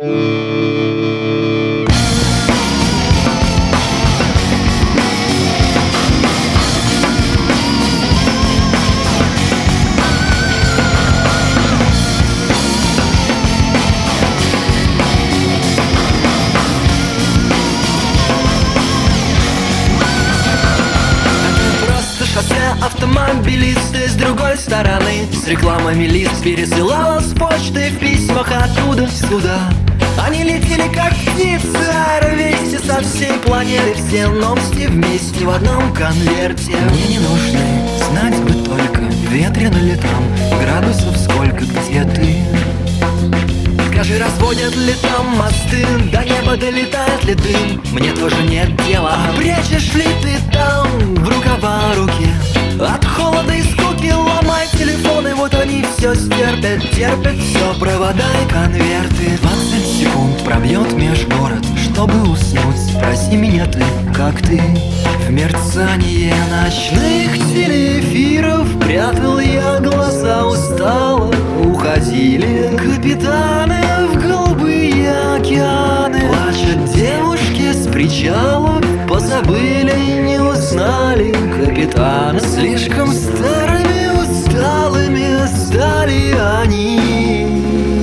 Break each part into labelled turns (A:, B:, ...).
A: Автомобилисты с другой стороны с рекламами лист пересылала с почты в письмах оттуда сюда. Они летели как птицы вместе со всей планеты. Все новости вместе в одном конверте. Мне не нужны, знать бы только, ветрено ли там, градусов сколько, где ты. Скажи, разводят ли там мосты, до неба долетает ли дым? Мне тоже нет дела. Прячешь ли ты там в рукава руки? От холода и скуки ломай телефоны, вот они все стерпят, терпят все, провода и конверты. 20 секунд пробьет межгород, чтобы уснуть, спроси меня ты, как ты. В мерцании ночных телеэфиров прятал я глаза, устало уходили капитаны в голубые океаны. Плачут девушки с причалов, позабыли, не узнали капитана. Слишком старыми, усталыми стали они.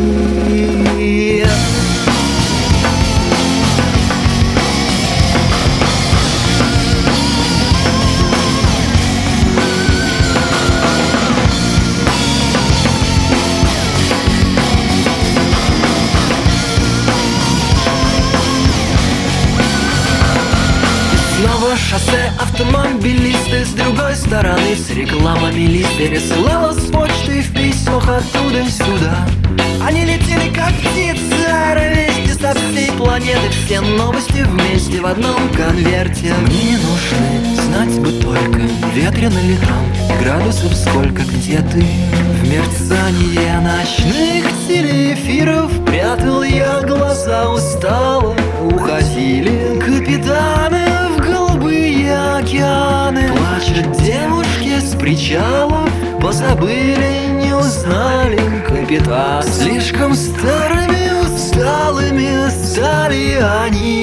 A: Снова шоссе, автомобилисты с другой стороны с рекламами лист пересылала с почты в письмах оттуда сюда. Они летели как птицы вместе со всей планеты. Все новости вместе в одном конверте. Мне не нужны, знать бы только, ветрено ли там, градусов сколько, где ты. В мерцании ночных телеэфиров прятал я глаза, устало уходили капитаны в голубые океаны. Плачут девушки с причалов, позабыли, не узнали капитана. Слишком старыми, усталыми стали они.